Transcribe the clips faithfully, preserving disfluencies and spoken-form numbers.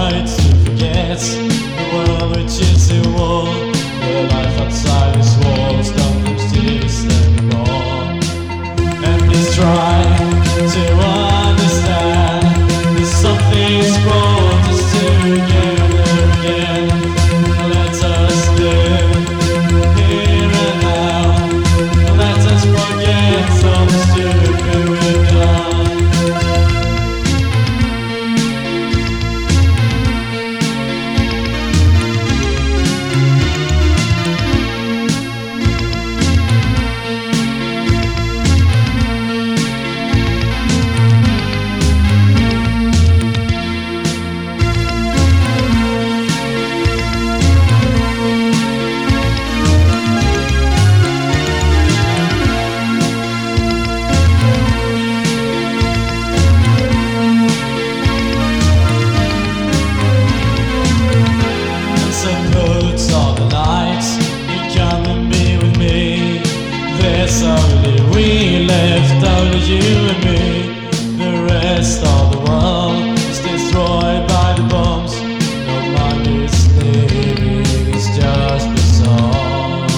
try to forget the world which is a war. The life outside these walls don't exist anymore. And please try to understand that something's brought us together again. Let us live here and now. Let us forget all the stupid we've done. There's only we left, only you and me. The rest of the world is destroyed by the bombs. No one is living, it's just the songs.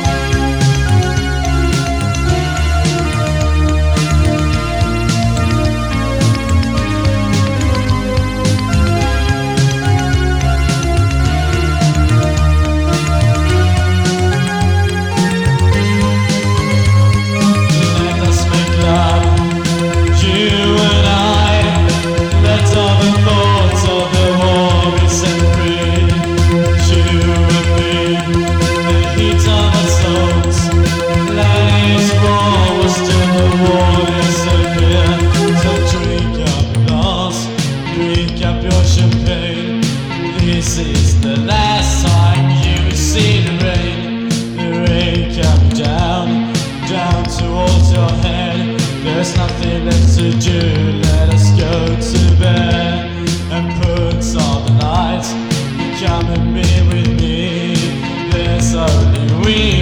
This is the last time you see the rain. The rain coming down, down towards your head. There's nothing left to do, let us go to bed. And put all the lights, come and be with me. There's only we